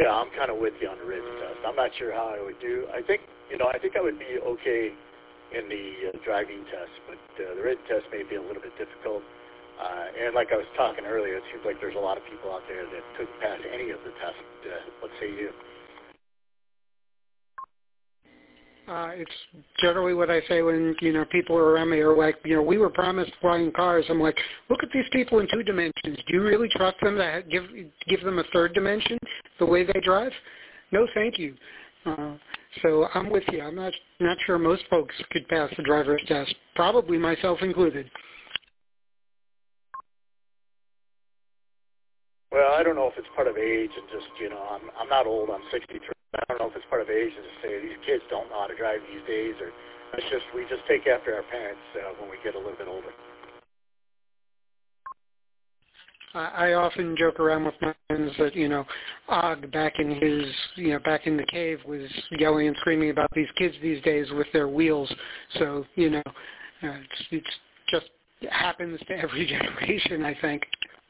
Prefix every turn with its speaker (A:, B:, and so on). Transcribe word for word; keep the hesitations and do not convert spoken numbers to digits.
A: Yeah, I'm kind of with you on the written test. I'm not sure how I would do. I think, you know, I think I would be okay in the uh, driving test, but uh, the written test may be a little bit difficult. Uh, and like I was talking earlier, it seems like there's a lot of people out there that couldn't pass any of the tests. Uh, what say you?
B: Uh, it's generally what I say when, you know, people are around me are like, you know, we were promised flying cars. I'm like, look at these people in two dimensions. Do you really trust them to give give them a third dimension, the way they drive? No, thank you. Uh, so I'm with you. I'm not not sure most folks could pass the driver's test, probably myself included.
A: Well, I don't know if it's part of age and just, you know, I'm I'm not old. I'm sixty-three. I don't know if it's part of age and just say these kids don't know how to drive these days, or it's just we just take after our parents uh, when we get a little bit older.
B: I, I often joke around with my friends that, you know, Og back in his, you know, back in the cave was yelling and screaming about these kids these days with their wheels. So, you know, uh, it's, it's just it happens to every generation, I think.